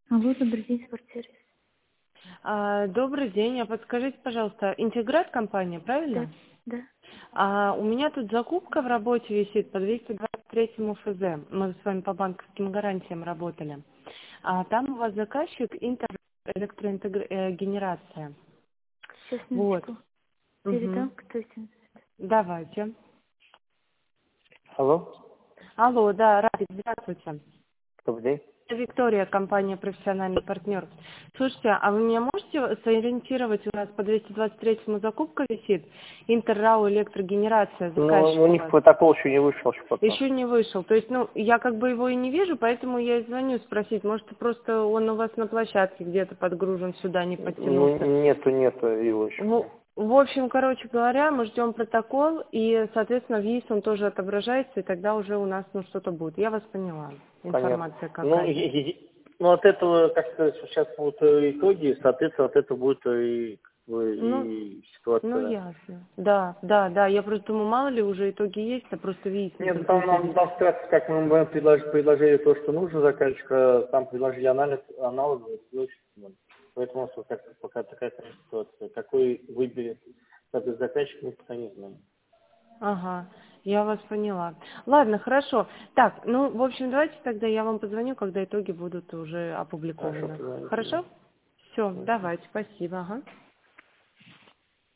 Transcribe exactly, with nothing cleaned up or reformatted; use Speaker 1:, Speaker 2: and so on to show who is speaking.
Speaker 1: Алло, добрый день, спортсервис.
Speaker 2: А, добрый день. А подскажите, пожалуйста, Интеграт компания,
Speaker 1: Да,
Speaker 2: правильно?
Speaker 1: да.
Speaker 2: А, у меня тут закупка в работе висит по двести двадцать третьему ФЗ. Мы с вами по банковским гарантиям работали. А там у вас заказчик Интер электрогенерация.
Speaker 1: Сейчас,
Speaker 2: Вот.
Speaker 1: минуточку.
Speaker 2: Угу.
Speaker 1: Передам, кто это.
Speaker 2: Давайте.
Speaker 3: Алло,
Speaker 2: Алло, да, Радик, здравствуйте.
Speaker 3: добрый день.
Speaker 2: Виктория, компания «Профессиональный партнер». Слушайте, а вы меня можете сориентировать, у нас по двести двадцать третьему закупка висит, Интеррау электрогенерация,
Speaker 3: Ну,
Speaker 2: заказчик
Speaker 3: у
Speaker 2: у
Speaker 3: них
Speaker 2: вас.
Speaker 3: протокол еще не вышел, что пока.
Speaker 2: Еще не вышел. То есть, ну, я как бы его и не вижу, поэтому я и звоню спросить, может, просто он у вас на площадке где-то подгружен сюда, не
Speaker 3: Ну,
Speaker 2: подтянулся.
Speaker 3: нету, нету его еще.
Speaker 2: В, в общем, короче говоря, мы ждем протокол, и, соответственно, в ЕИС он тоже отображается, и тогда уже у нас, ну, что-то будет. Я вас поняла.
Speaker 3: Понятно.
Speaker 2: Информация
Speaker 3: Ну, и-
Speaker 2: какая-то.
Speaker 3: и- ну, от этого, как сказать, сейчас вот э, итоги, соответственно, от этого будет и, как бы,
Speaker 2: Ну,
Speaker 3: и
Speaker 2: ну,
Speaker 3: ситуация.
Speaker 2: ясно. Да, да, да. Я просто думаю, мало ли уже итоги есть, а просто ВИИС не
Speaker 3: Нет, ну, там нам,
Speaker 2: подключились.
Speaker 3: там вкратце, как мы мы предложили, предложили то, что нужно заказчика, там предложили анализ, аналоги, ключ. Вот. Поэтому у нас вот как, пока такая ситуация. Какой выберет этот заказчик, мы пока не знаем.
Speaker 2: Ага, я вас поняла. Ладно, хорошо. Так, ну, в общем, давайте тогда я вам позвоню, когда итоги будут уже
Speaker 3: Хорошо,
Speaker 2: опубликованы.
Speaker 3: позвоните, да.
Speaker 2: Хорошо? Все,
Speaker 3: Хорошо.
Speaker 2: давайте, спасибо. Ага.